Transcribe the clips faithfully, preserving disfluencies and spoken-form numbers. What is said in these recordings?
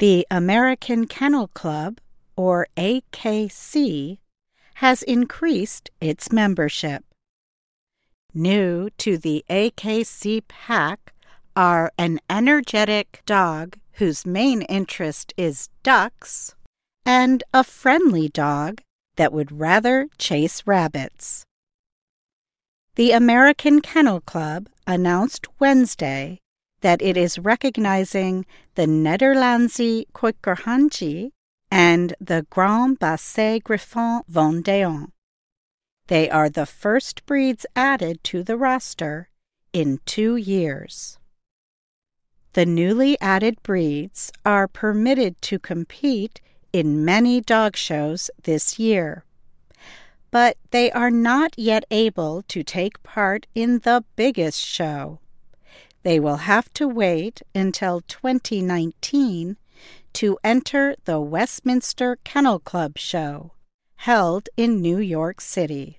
The American Kennel Club, or A K C, has increased its membership. New to the A K C pack are an energetic dog whose main interest is ducks and a friendly dog that would rather chase rabbits. The American Kennel Club announced Wednesday that it is recognizing the Nederlandse Keukenhandje and the Grand Basset Griffon Vendéen. They are the first breeds added to the roster in two years. The newly added breeds are permitted to compete in many dog shows this year, but they are not yet able to take part in the biggest show. They will have to wait until twenty nineteen to enter the Westminster Kennel Club show, held in New York City.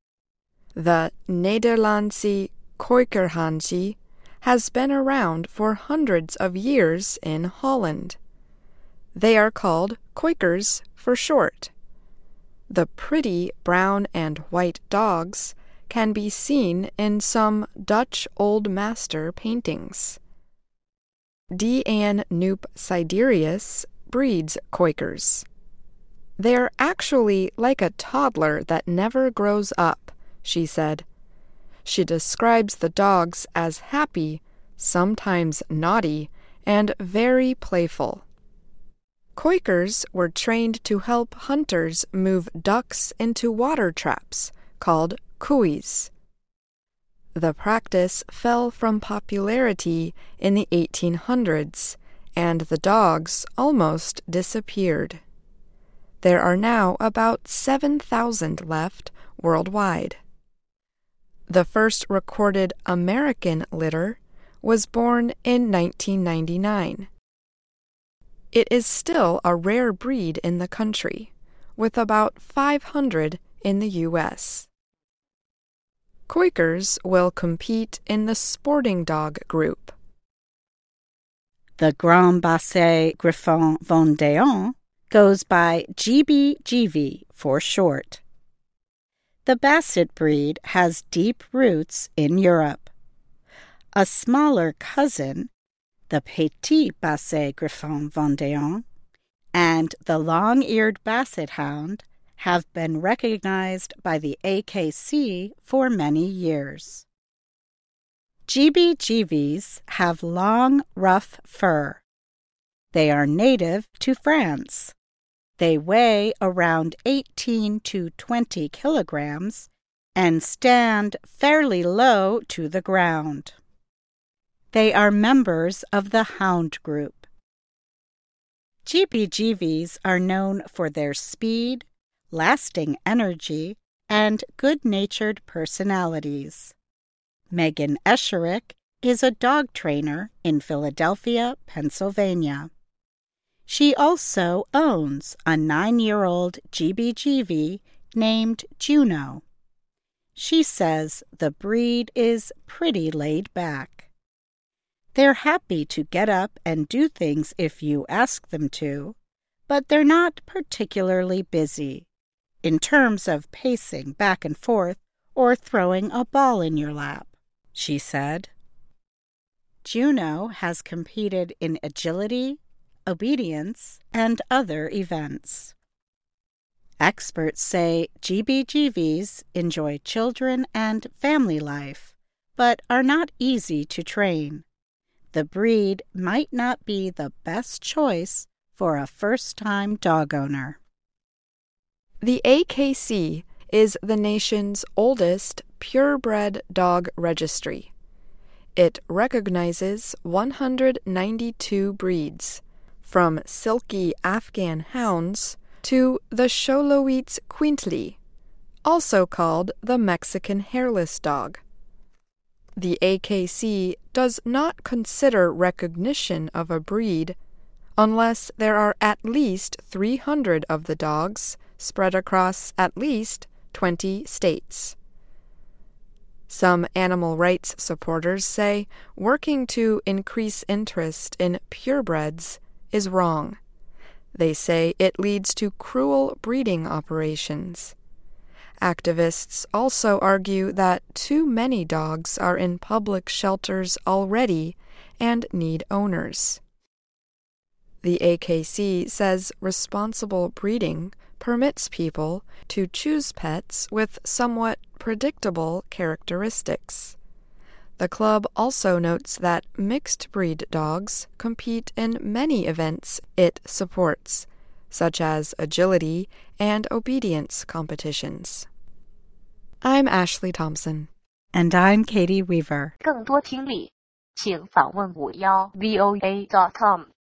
The Nederlandse Keukenhandje has been around for hundreds of years in Holland. They are called Quakers for short. The pretty brown and white dogs can be seen in some Dutch Old Master paintings. Deanne Knoop Siderius breeds Quakers. They're actually like a toddler that never grows up, she said. She describes the dogs as happy, sometimes naughty, and very playful. Quakers were trained to help hunters move ducks into water traps, called koeis. The practice fell from popularity in the eighteen hundreds, and the dogs almost disappeared. There are now about seven thousand left worldwide. The first recorded American litter was born in nineteen ninety-nine. It is still a rare breed in the country, with about five hundred in the U S Quakers will compete in the sporting dog group. The Grand Basset Griffon Vendéen goes by G B G V for short. The Basset breed has deep roots in Europe. A smaller cousin, the Petit Basset Griffon Vendéen, and the long-eared Basset Hound have been recognized by the A K C for many years. G B G Vs have long, rough fur. They are native to France. They weigh around eighteen to twenty kilograms and stand fairly low to the ground. They are members of the hound group. G B G Vs are known for their speed, lasting energy, and good-natured personalities. Megan Esherick is a dog trainer in Philadelphia, Pennsylvania. She also owns a nine-year-old G B G V named Juno. She says the breed is pretty laid back. They're happy to get up and do things if you ask them to, but they're not particularly busy in terms of pacing back and forth or throwing a ball in your lap, she said. Juno has competed in agility, obedience, and other events. Experts say G B G Vs enjoy children and family life, but are not easy to train. The breed might not be the best choice for a first-time dog owner. The A K C is the nation's oldest purebred dog registry. It recognizes one hundred ninety-two breeds, from silky Afghan hounds to the Xoloitzes Quintly, also called the Mexican hairless dog. The A K C does not consider recognition of a breed unless there are at least three hundred of the dogs spread across at least twenty states. Some animal rights supporters say working to increase interest in purebreds is wrong. They say it leads to cruel breeding operations. Activists also argue that too many dogs are in public shelters already and need owners. The A K C says responsible breeding permits people to choose pets with somewhat predictable characteristics. The club also notes that mixed-breed dogs compete in many events it supports, such as agility and obedience competitions. I'm Ashley Thompson. And I'm Katie Weaver. 更多听力，请访问五幺 V O A dot com。